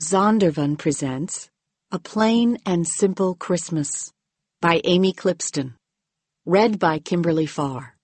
Zondervan presents A Plain and Simple Christmas by Amy Clipston. Read by Kimberly Farr.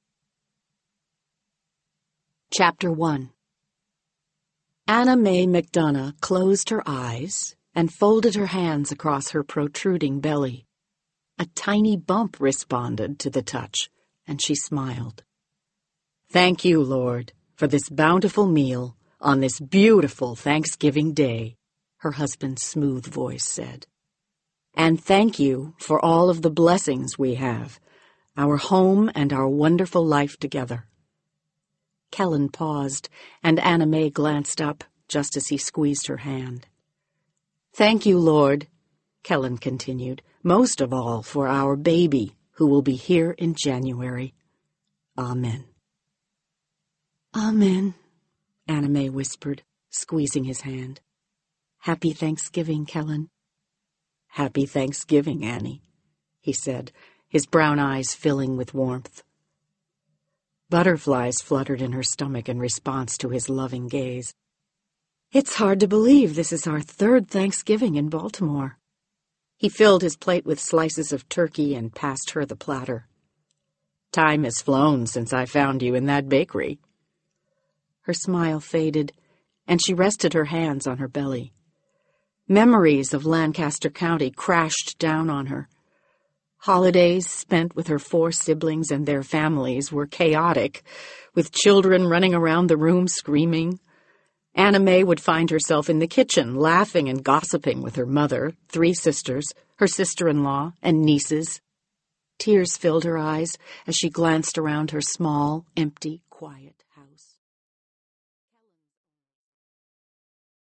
Chapter 1. Anna Mae McDonough closed her eyes and folded her hands across her protruding belly. A tiny bump responded to the touch, and she smiled. "Thank you, Lord, for this bountiful meal on this beautiful Thanksgiving Day," her husband's smooth voice said. "And thank you for all of the blessings we have, our home and our wonderful life together." Kellen paused, and Anna Mae glanced up just as he squeezed her hand. "Thank you, Lord," Kellen continued, "most of all for our baby, who will be here in January. Amen." "Amen," Anna Mae whispered, squeezing his hand. "Happy Thanksgiving, Kellen." "Happy Thanksgiving, Annie," he said, his brown eyes filling with warmth. Butterflies fluttered in her stomach in response to his loving gaze. "It's hard to believe this is our third Thanksgiving in Baltimore." He filled his plate with slices of turkey and passed her the platter. "Time has flown since I found you in that bakery." Her smile faded, and she rested her hands on her belly. Memories of Lancaster County crashed down on her. Holidays spent with her 4 siblings and their families were chaotic, with children running around the room screaming. Anna Mae would find herself in the kitchen, laughing and gossiping with her mother, 3 sisters, her sister-in-law, and nieces. Tears filled her eyes as she glanced around her small, empty, quiet